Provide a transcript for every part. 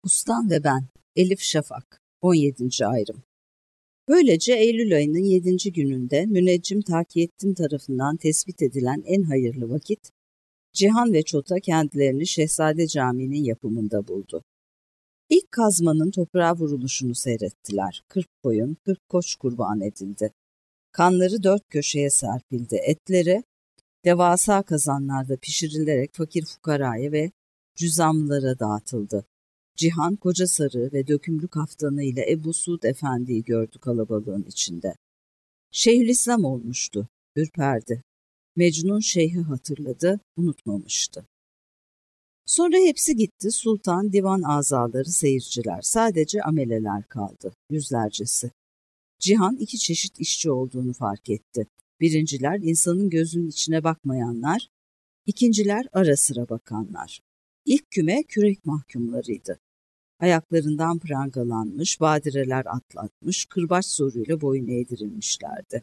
Ustam ve ben, Elif Şafak, 17. ayrım. Böylece Eylül ayının 7. gününde Müneccim Takiyettin tarafından tespit edilen en hayırlı vakit, Cihan ve Çota kendilerini Şehzade Camii'nin yapımında buldu. İlk kazmanın toprağa vuruluşunu seyrettiler. 40 koyun, 40 koç kurban edildi. Kanları 4 köşeye serpildi. Etleri devasa kazanlarda pişirilerek fakir fukaraya ve cüzamlılara dağıtıldı. Cihan koca sarı ve dökümlü kaftanıyla Ebu Suud Efendi'yi gördü kalabalığın içinde. Şeyhülislam olmuştu, ürperdi. Mecnun Şeyh'i hatırladı, unutmamıştı. Sonra hepsi gitti, sultan, divan azaları, seyirciler, sadece ameleler kaldı, yüzlercesi. Cihan 2 çeşit işçi olduğunu fark etti. Birinciler insanın gözünün içine bakmayanlar, ikinciler ara sıra bakanlar. İlk küme kürek mahkumlarıydı. Ayaklarından prangalanmış, badireler atlatmış, kırbaç zoruyla boyun eğdirilmişlerdi.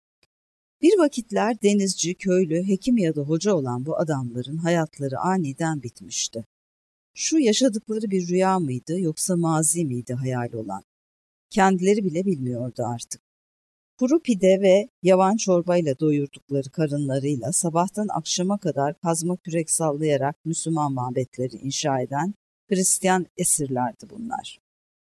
Bir vakitler denizci, köylü, hekim ya da hoca olan bu adamların hayatları aniden bitmişti. Şu yaşadıkları bir rüya mıydı yoksa mazi miydi hayal olan? Kendileri bile bilmiyordu artık. Kuru pide ve yavan çorbayla doyurdukları karınlarıyla sabahtan akşama kadar kazma kürek sallayarak Müslüman mabetleri inşa eden Hristiyan esirlerdi bunlar.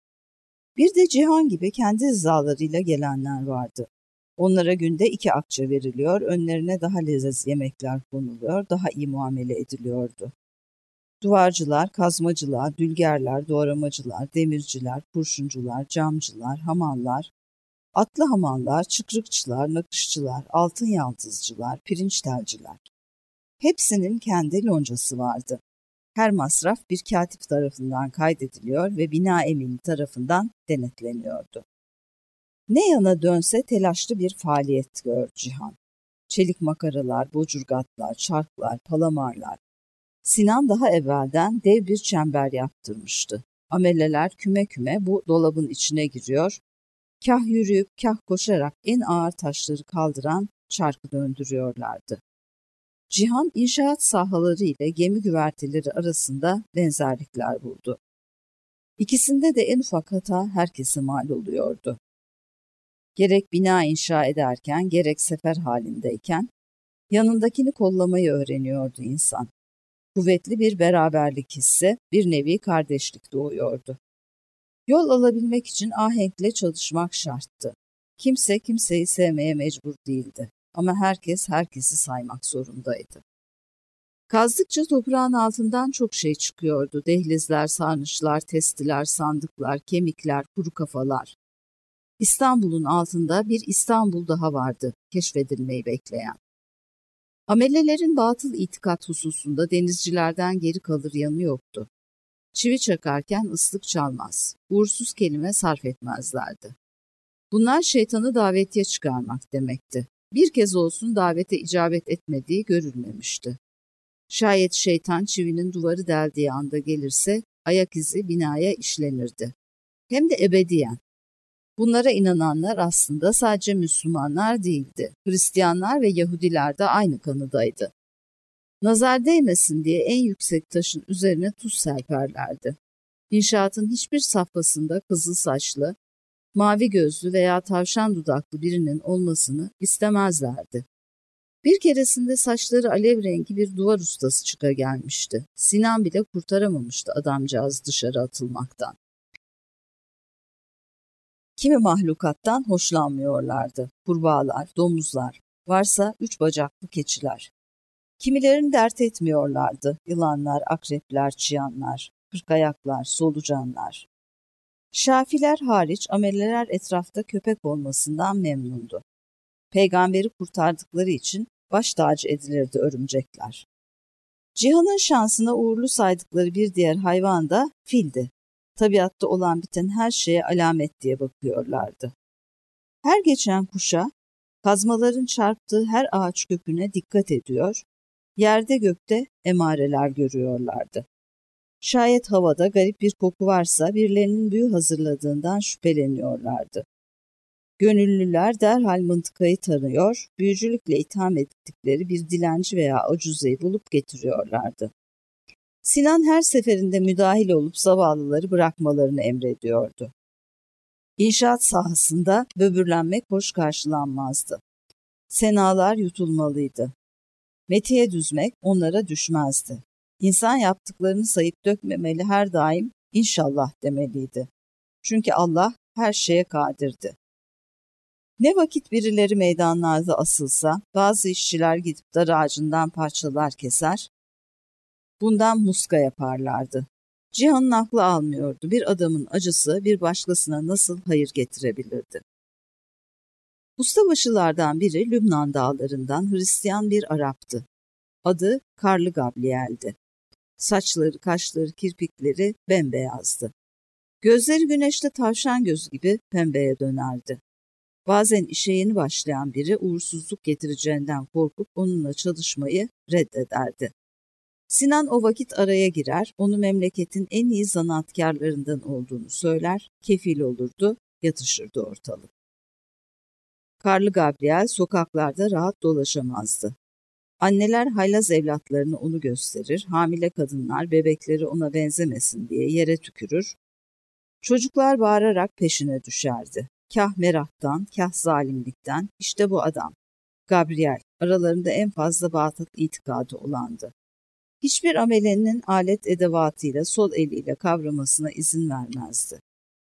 Bir de Cihan gibi kendi rızalarıyla gelenler vardı. Onlara günde 2 akçe veriliyor, önlerine daha leziz yemekler konuluyor, daha iyi muamele ediliyordu. Duvarcılar, kazmacılar, dülgerler, doğramacılar, demirciler, kurşuncular, camcılar, hamallar, atlı hamallar, çıkrıkçılar, nakışçılar, altın yaldızcılar, pirinç telciler. Hepsinin kendi loncası vardı. Her masraf bir katip tarafından kaydediliyor ve bina emini tarafından denetleniyordu. Ne yana dönse telaşlı bir faaliyet gördü Cihan. Çelik makaralar, bocurgatlar, çarklar, palamarlar. Sinan daha evvelden dev bir çember yaptırmıştı. Ameleler küme küme bu dolabın içine giriyor, kah yürüyüp kah koşarak en ağır taşları kaldıran çarkı döndürüyorlardı. Cihan inşaat sahaları ile gemi güverteleri arasında benzerlikler buldu. İkisinde de en ufak hata herkese mal oluyordu. Gerek bina inşa ederken gerek sefer halindeyken yanındakini kollamayı öğreniyordu insan. Kuvvetli bir beraberlik hissi, bir nevi kardeşlik doğuyordu. Yol alabilmek için ahenkle çalışmak şarttı. Kimse kimseyi sevmeye mecbur değildi ama herkes herkesi saymak zorundaydı. Kazdıkça toprağın altından çok şey çıkıyordu. Dehlizler, sarnıçlar, testiler, sandıklar, kemikler, kuru kafalar. İstanbul'un altında bir İstanbul daha vardı, keşfedilmeyi bekleyen. Amelelerin batıl itikat hususunda denizcilerden geri kalır yanı yoktu. Çivi çakarken ıslık çalmaz, uğursuz kelime sarf etmezlerdi. Bunlar şeytanı davetiye çıkarmak demekti. Bir kez olsun davete icabet etmediği görülmemişti. Şayet şeytan çivinin duvarı deldiği anda gelirse ayak izi binaya işlenirdi. Hem de ebediyen. Bunlara inananlar aslında sadece Müslümanlar değildi. Hristiyanlar ve Yahudiler de aynı kanıdaydı. Nazar değmesin diye en yüksek taşın üzerine tuz serperlerdi. İnşaatın hiçbir safhasında kızıl saçlı, mavi gözlü veya tavşan dudaklı birinin olmasını istemezlerdi. Bir keresinde saçları alev rengi bir duvar ustası çıka gelmişti. Sinan bile kurtaramamıştı adamcağız dışarı atılmaktan. Kimi mahlukattan hoşlanmıyorlardı. Kurbağalar, domuzlar, varsa 3 bacaklı keçiler. Kimilerini dert etmiyorlardı. Yılanlar, akrepler, çıyanlar, kırkayaklar, solucanlar. Şafiler hariç ameleler etrafta köpek olmasından memnundu. Peygamberi kurtardıkları için baş tacı edilirdi örümcekler. Cihan'ın şansına uğurlu saydıkları bir diğer hayvan da fildi. Tabiatta olan biten her şeye alamet diye bakıyorlardı. Her geçen kuşa, kazmaların çarptığı her ağaç köküne dikkat ediyor, yerde gökte emareler görüyorlardı. Şayet havada garip bir koku varsa birilerinin büyü hazırladığından şüpheleniyorlardı. Gönüllüler derhal mıntıkayı tanıyor, büyücülükle itham ettikleri bir dilenci veya acuzeyi bulup getiriyorlardı. Sinan her seferinde müdahil olup zavallıları bırakmalarını emrediyordu. İnşaat sahasında böbürlenmek hoş karşılanmazdı. Senalar yutulmalıydı. Metiye düzmek onlara düşmezdi. İnsan yaptıklarını sayıp dökmemeli, her daim inşallah demeliydi. Çünkü Allah her şeye kadirdi. Ne vakit birileri meydanlarda asılsa, bazı işçiler gidip dar ağacından parçalar keser, bundan muska yaparlardı. Cihan'ın aklı almıyordu. Bir adamın acısı bir başkasına nasıl hayır getirebilirdi? Ustabaşılardan biri Lübnan dağlarından Hristiyan bir Arap'tı. Adı Karlı Gabriel'di. Saçları, kaşları, kirpikleri bembeyazdı. Gözleri güneşte tavşan gözü gibi pembeye dönerdi. Bazen işe yeni başlayan biri uğursuzluk getireceğinden korkup onunla çalışmayı reddederdi. Sinan o vakit araya girer, onu memleketin en iyi zanaatkarlarından olduğunu söyler, kefil olurdu, yatışırdı ortalık. Karlı Gabriel sokaklarda rahat dolaşamazdı. Anneler haylaz evlatlarını onu gösterir, hamile kadınlar bebekleri ona benzemesin diye yere tükürür. Çocuklar bağırarak peşine düşerdi. Kah meraktan, kah zalimlikten, işte bu adam. Gabriel, aralarında en fazla batıl itikadı olandı. Hiçbir amelenin alet edevatıyla sol eliyle kavramasına izin vermezdi.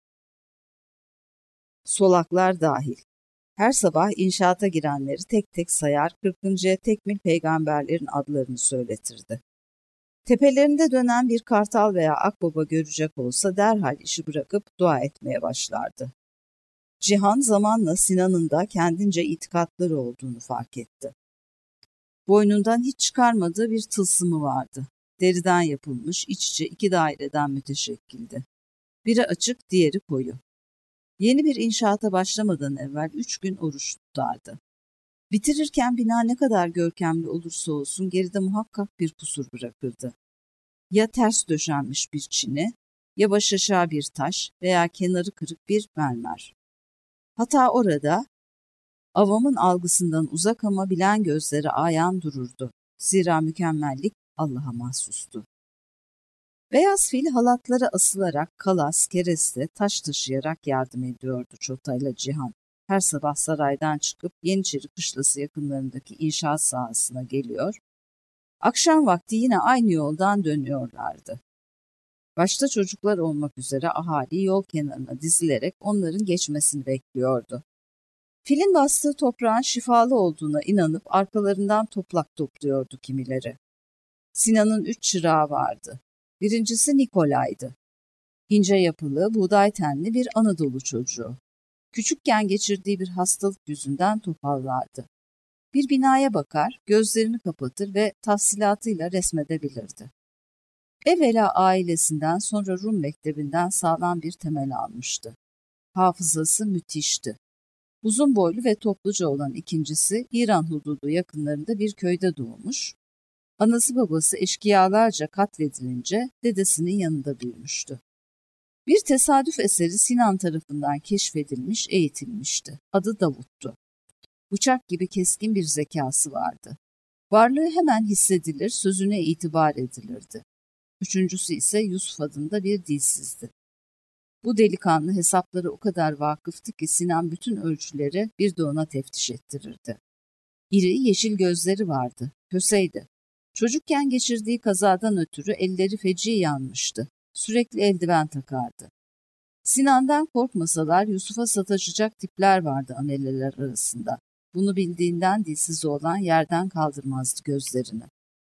Solaklar dahil. Her sabah inşaata girenleri tek tek sayar, 40'ıncıya tekmil peygamberlerin adlarını söyletirdi. Tepelerinde dönen bir kartal veya akbaba görecek olsa derhal işi bırakıp dua etmeye başlardı. Cihan zamanla Sinan'ın da kendince itikatları olduğunu fark etti. Boynundan hiç çıkarmadığı bir tılsımı vardı. Deriden yapılmış, iç içe 2 daireden müteşekkildi. Biri açık, diğeri koyu. Yeni bir inşaata başlamadan evvel 3 gün oruç tutardı. Bitirirken bina ne kadar görkemli olursa olsun geride muhakkak bir kusur bırakırdı. Ya ters döşenmiş bir çini, ya baş aşağı bir taş veya kenarı kırık bir mermer. Hata orada, avamın algısından uzak ama bilen gözleri ayan dururdu. Zira mükemmellik Allah'a mahsustu. Beyaz fil halatlara asılarak kalas, kereste, taş taşıyarak yardım ediyordu Çota'yla Cihan. Her sabah saraydan çıkıp Yeniçeri Kışlası yakınlarındaki inşaat sahasına geliyor, akşam vakti yine aynı yoldan dönüyorlardı. Başta çocuklar olmak üzere ahali yol kenarına dizilerek onların geçmesini bekliyordu. Filin bastığı toprağın şifalı olduğuna inanıp arkalarından toprak topluyordu kimileri. Sinan'ın 3 çırağı vardı. Birincisi Nikolay'dı. İnce yapılı, buğday tenli bir Anadolu çocuğu. Küçükken geçirdiği bir hastalık yüzünden topallardı. Bir binaya bakar, gözlerini kapatır ve tafsilatıyla resmedebilirdi. Evvela ailesinden, sonra Rum mektebinden sağlam bir temel almıştı. Hafızası müthişti. Uzun boylu ve topluca olan ikincisi İran hududu yakınlarında bir köyde doğmuş. Anası babası eşkıyalarca katledilince dedesinin yanında büyümüştü. Bir tesadüf eseri Sinan tarafından keşfedilmiş, eğitilmişti. Adı Davut'tu. Bıçak gibi keskin bir zekası vardı. Varlığı hemen hissedilir, sözüne itibar edilirdi. Üçüncüsü ise Yusuf adında bir dilsizdi. Bu delikanlı hesaplara o kadar vakıftı ki Sinan bütün ölçüleri bir de ona teftiş ettirirdi. İri yeşil gözleri vardı, köseydi. Çocukken geçirdiği kazadan ötürü elleri feci yanmıştı. Sürekli eldiven takardı. Sinan'dan korkmasalar Yusuf'a sataşacak tipler vardı ameleler arasında. Bunu bildiğinden dilsiz olan yerden kaldırmazdı gözlerini.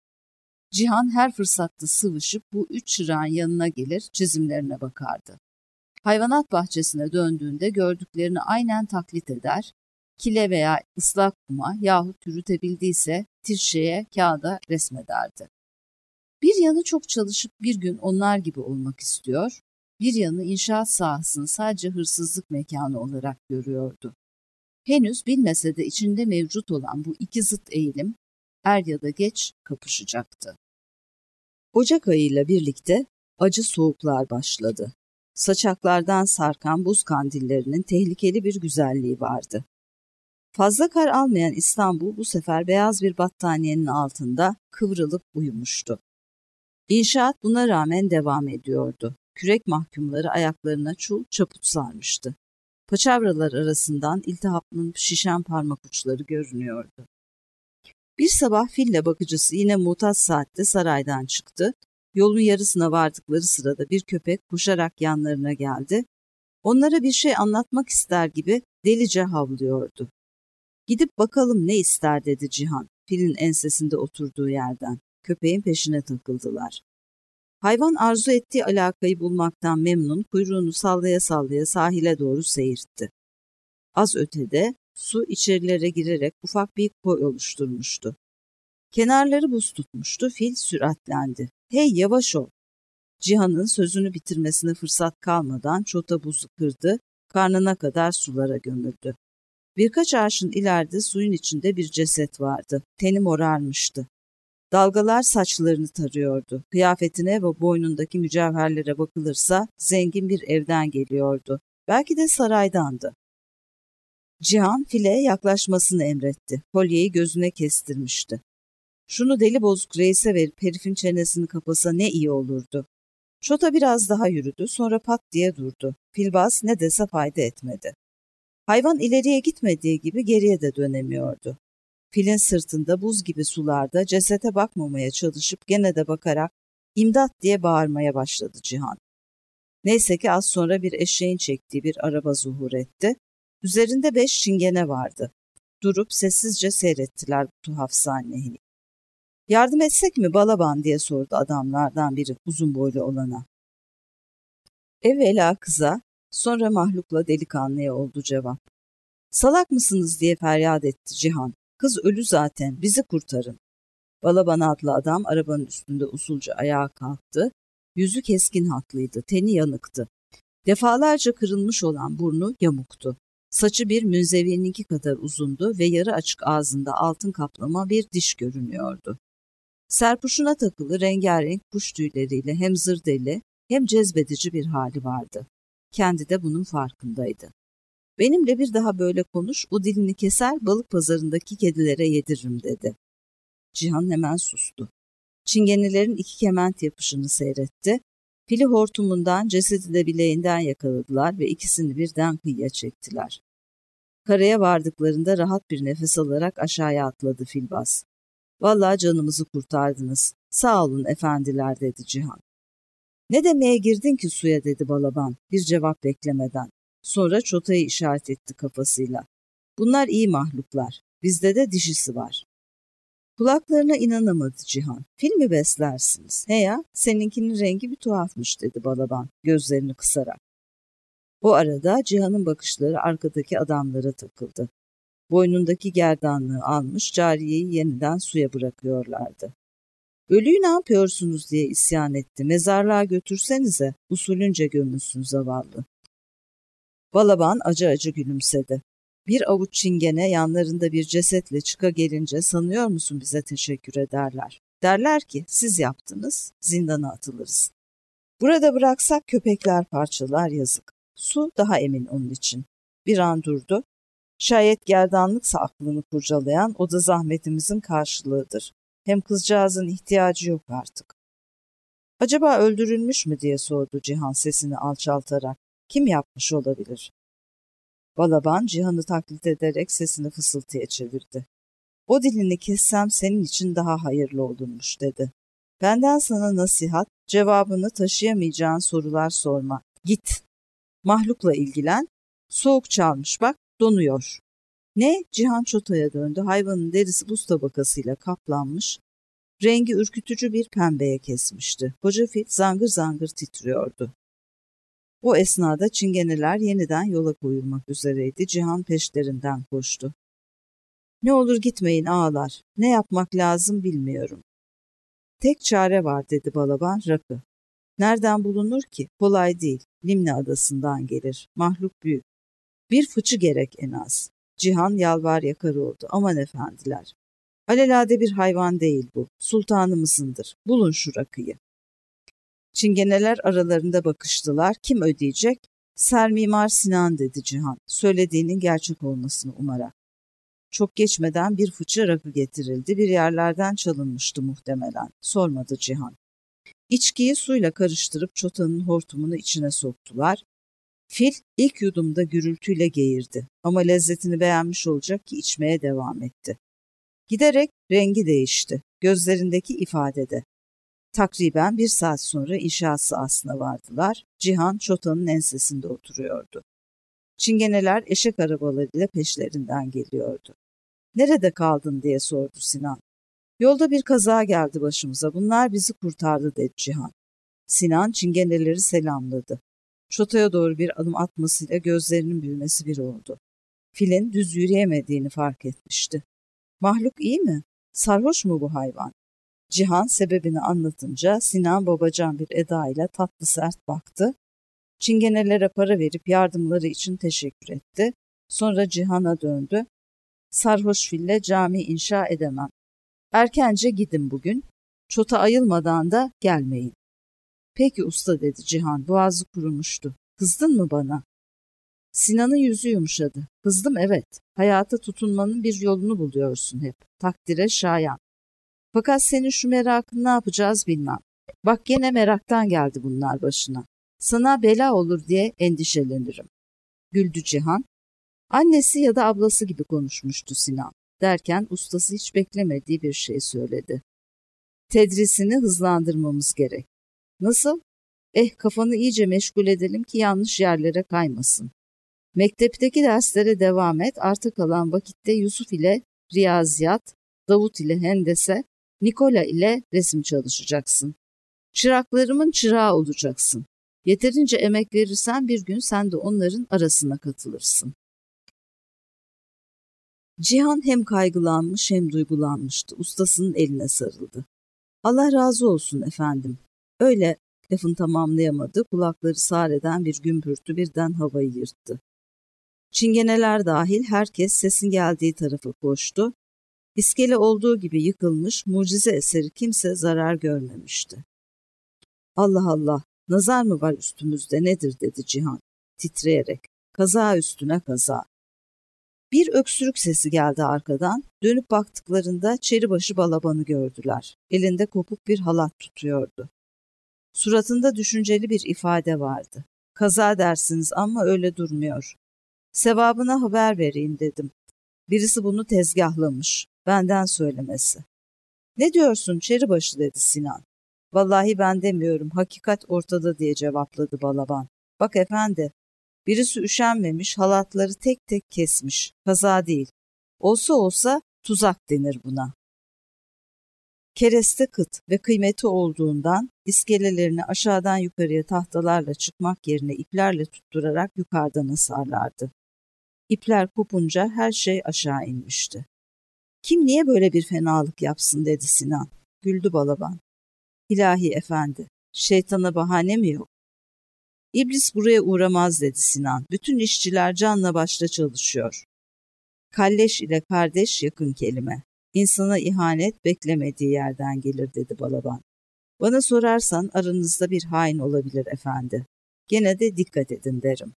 Cihan her fırsatta sıvışıp bu 3 çırağın yanına gelir, çizimlerine bakardı. Hayvanat bahçesine döndüğünde gördüklerini aynen taklit eder, kile veya ıslak kuma yahut yürütebildiyse tirşeye, kağıda resmederdi. Bir yanı çok çalışıp bir gün onlar gibi olmak istiyor, bir yanı inşaat sahasını sadece hırsızlık mekanı olarak görüyordu. Henüz bilmese de içinde mevcut olan bu iki zıt eğilim er ya da geç kapışacaktı. Ocak ayıyla birlikte acı soğuklar başladı. Saçaklardan sarkan buz kandillerinin tehlikeli bir güzelliği vardı. Fazla kar almayan İstanbul bu sefer beyaz bir battaniyenin altında kıvrılıp uyumuştu. İnşaat buna rağmen devam ediyordu. Kürek mahkumları ayaklarına çul çaput sarmıştı. Paçavralar arasından iltihaplının şişen parmak uçları görünüyordu. Bir sabah fille bakıcısı yine mutat saatte saraydan çıktı. Yolun yarısına vardıkları sırada bir köpek koşarak yanlarına geldi. Onlara bir şey anlatmak ister gibi delice havlıyordu. Gidip bakalım ne ister dedi Cihan, filin ensesinde oturduğu yerden. Köpeğin peşine takıldılar. Hayvan arzu ettiği alakayı bulmaktan memnun kuyruğunu sallaya sallaya sahile doğru seyirtti. Az ötede su içerilere girerek ufak bir koy oluşturmuştu. Kenarları buz tutmuştu, fil süratlendi. Hey yavaş ol! Cihan'ın sözünü bitirmesine fırsat kalmadan çota buzu kırdı, karnına kadar sulara gömüldü. Birkaç arşın ileride suyun içinde bir ceset vardı. Teni morarmıştı. Dalgalar saçlarını tarıyordu. Kıyafetine ve boynundaki mücevherlere bakılırsa zengin bir evden geliyordu. Belki de saraydandı. Cihan file yaklaşmasını emretti. Kolyeyi gözüne kestirmişti. Şunu deli bozuk reise verip herifin çenesini kapasa ne iyi olurdu. Çota biraz daha yürüdü, sonra pat diye durdu. Filbaz ne dese fayda etmedi. Hayvan ileriye gitmediği gibi geriye de dönemiyordu. Filin sırtında buz gibi sularda cesete bakmamaya çalışıp gene de bakarak imdat diye bağırmaya başladı Cihan. Neyse ki az sonra bir eşeğin çektiği bir araba zuhur etti. Üzerinde 5 çingene vardı. Durup sessizce seyrettiler bu tuhaf sahneyi. Yardım etsek mi Balaban diye sordu adamlardan biri uzun boylu olana. Evvela kıza, sonra mahlukla delikanlıya oldu cevap. Salak mısınız diye feryat etti Cihan. Kız ölü zaten, bizi kurtarın. Balaban adlı adam arabanın üstünde usulca ayağa kalktı. Yüzü keskin hatlıydı, teni yanıktı. Defalarca kırılmış olan burnu yamuktu. Saçı bir münzevininki kadar uzundu ve yarı açık ağzında altın kaplama bir diş görünüyordu. Serpuşuna takılı rengarenk kuş tüyleriyle hem zır deli hem cezbedici bir hali vardı. Kendi de bunun farkındaydı. Benimle bir daha böyle konuş, o dilini keser balık pazarındaki kedilere yediririm dedi. Cihan hemen sustu. Çingenilerin 2 kement yapışını seyretti. Fili hortumundan, cesedi de bileğinden yakaladılar ve ikisini birden kıyıya çektiler. Karaya vardıklarında rahat bir nefes alarak aşağıya atladı Filbaz. Vallahi canımızı kurtardınız. Sağ olun efendiler dedi Cihan. Ne demeye girdin ki suya dedi Balaban bir cevap beklemeden. Sonra çotayı işaret etti kafasıyla. Bunlar iyi mahluklar. Bizde de dişisi var. Kulaklarına inanamadı Cihan. Fil mi beslersiniz? He ya, seninkinin rengi bir tuhafmış dedi Balaban gözlerini kısarak. O arada Cihan'ın bakışları arkadaki adamlara takıldı. Boynundaki gerdanlığı almış cariyeyi yeniden suya bırakıyorlardı. Ölüyü ne yapıyorsunuz diye isyan etti. Mezarlığa götürsenize, usulünce gömülsün zavallı. Balaban acı acı gülümsedi. Bir avuç çingene yanlarında bir cesetle çıka gelince sanıyor musun bize teşekkür ederler. Derler ki siz yaptınız, zindana atılırız. Burada bıraksak köpekler parçalar yazık. Su daha emin onun için. Bir an durdu. Şayet gerdanlıksa aklını kurcalayan o da zahmetimizin karşılığıdır. Hem kızcağızın ihtiyacı yok artık. Acaba öldürülmüş mü diye sordu Cihan sesini alçaltarak. Kim yapmış olabilir? Balaban Cihan'ı taklit ederek sesini fısıltıya çevirdi. O dilini kessem senin için daha hayırlı olurmuş dedi. Benden sana nasihat, cevabını taşıyamayacağın sorular sorma. Git. Mahlukla ilgilen. Soğuk çalmış bak, donuyor. Ne? Cihan çotaya döndü. Hayvanın derisi buz tabakasıyla kaplanmış. Rengi ürkütücü bir pembeye kesmişti. Koca fil zangır zangır titriyordu. O esnada çingeneler yeniden yola koyulmak üzereydi. Cihan peşlerinden koştu. Ne olur gitmeyin ağalar. Ne yapmak lazım bilmiyorum. Tek çare var dedi Balaban rakı. Nereden bulunur ki? Kolay değil. Limni adasından gelir. Mahluk büyük. Bir fıçı gerek en az. Cihan yalvar yakar oldu. Aman efendiler. Alelade bir hayvan değil bu. Sultanımızındır. Bulun şu rakıyı. Çingeneler aralarında bakıştılar. Kim ödeyecek? Sermimar Sinan dedi Cihan. Söylediğinin gerçek olmasını umarak. Çok geçmeden bir fıçı rakı getirildi. Bir yerlerden çalınmıştı muhtemelen. Sormadı Cihan. İçkiyi suyla karıştırıp çotanın hortumunu içine soktular. Fil ilk yudumda gürültüyle geğirdi ama lezzetini beğenmiş olacak ki içmeye devam etti. Giderek rengi değişti, gözlerindeki ifadede. Takriben 1 saat sonra inşaat sahasına vardılar. Cihan çotanın ensesinde oturuyordu. Çingeneler eşek arabalarıyla peşlerinden geliyordu. "Nerede kaldın?" diye sordu Sinan. "Yolda bir kaza geldi başımıza. Bunlar bizi kurtardı," dedi Cihan. Sinan çingeneleri selamladı. Çotaya doğru bir adım atmasıyla gözlerinin büyümesi bir oldu. Filin düz yürüyemediğini fark etmişti. "Mahluk iyi mi? Sarhoş mu bu hayvan?" Cihan sebebini anlatınca Sinan babacan bir edayla tatlı sert baktı. Çingenelere para verip yardımları için teşekkür etti. Sonra Cihan'a döndü. "Sarhoş fille cami inşa edemem. Erkence gidin bugün. Çota ayılmadan da gelmeyin." "Peki usta," dedi Cihan. Boğazı kurumuştu. "Kızdın mı bana?" Sinan'ın yüzü yumuşadı. "Kızdım, evet. Hayata tutunmanın bir yolunu buluyorsun hep. Takdire şayan. Fakat senin şu merakın ne yapacağız bilmem. Bak gene meraktan geldi bunlar başına. Sana bela olur diye endişelenirim." Güldü Cihan. Annesi ya da ablası gibi konuşmuştu Sinan. Derken ustası hiç beklemediği bir şey söyledi. "Tedrisini hızlandırmamız gerek." "Nasıl?" Kafanı iyice meşgul edelim ki yanlış yerlere kaymasın. Mektepteki derslere devam et, arta kalan vakitte Yusuf ile riyaziyat, Davut ile hendese, Nikola ile resim çalışacaksın. Çıraklarımın çırağı olacaksın. Yeterince emek verirsen bir gün sen de onların arasına katılırsın." Cihan hem kaygılanmış hem duygulanmıştı. Ustasının eline sarıldı. "Allah razı olsun efendim." Öyle lafını tamamlayamadı. Kulakları sağır eden bir gümbürtü birden havayı yırttı. Çingeneler dahil herkes sesin geldiği tarafa koştu. İskele olduğu gibi yıkılmış, mucize eseri kimse zarar görmemişti. "Allah Allah, nazar mı var üstümüzde nedir?" dedi Cihan titreyerek. "Kaza üstüne kaza." Bir öksürük sesi geldi arkadan. Dönüp baktıklarında Çeribaşı Balaban'ı gördüler. Elinde kopuk bir halat tutuyordu. Suratında düşünceli bir ifade vardı. "Kaza dersiniz ama öyle durmuyor. Sevabına haber vereyim dedim. Birisi bunu tezgahlamış. Benden söylemesi." "Ne diyorsun Çeribaşı?" dedi Sinan. "Vallahi ben demiyorum. Hakikat ortada," diye cevapladı Balaban. "Bak efendi, birisi üşenmemiş, halatları tek tek kesmiş. Kaza değil. Olsa olsa tuzak denir buna." Kereste kıt ve kıymeti olduğundan iskelelerini aşağıdan yukarıya tahtalarla çıkmak yerine iplerle tutturarak yukarıdan asarlardı. İpler kopunca her şey aşağı inmişti. "Kim niye böyle bir fenalık yapsın?" dedi Sinan. Güldü Balaban. "İlahi efendi, şeytana bahane mi yok?" "İblis buraya uğramaz," dedi Sinan. "Bütün işçiler canla başla çalışıyor." "Kalleş ile kardeş yakın kelime. İnsana ihanet beklemediği yerden gelir," dedi Balaban. "Bana sorarsan aranızda bir hain olabilir efendi. Gene de dikkat edin derim."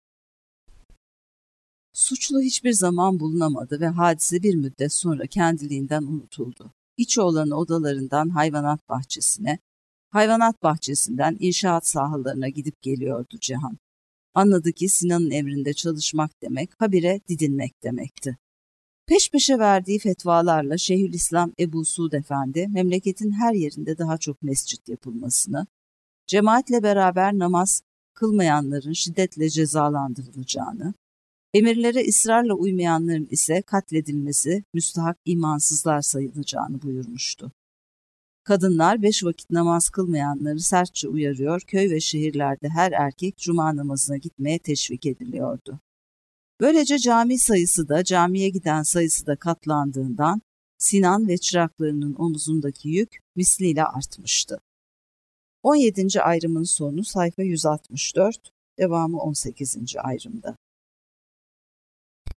Suçlu hiçbir zaman bulunamadı ve hadise bir müddet sonra kendiliğinden unutuldu. İçoğlanı odalarından hayvanat bahçesine, hayvanat bahçesinden inşaat sahalarına gidip geliyordu Cihan. Anladı ki Sinan'ın emrinde çalışmak demek, habire didinmek demekti. Peş peşe verdiği fetvalarla Şeyhülislam Ebu Suud Efendi, memleketin her yerinde daha çok mescit yapılmasını, cemaatle beraber namaz kılmayanların şiddetle cezalandırılacağını, emirlere ısrarla uymayanların ise katledilmesi müstahak imansızlar sayılacağını buyurmuştu. Kadınlar 5 vakit namaz kılmayanları sertçe uyarıyor, köy ve şehirlerde her erkek cuma namazına gitmeye teşvik ediliyordu. Böylece cami sayısı da camiye giden sayısı da katlandığından Sinan ve çıraklarının omuzundaki yük misliyle artmıştı. 17. ayrımın sonu sayfa 164, devamı 18. ayrımda.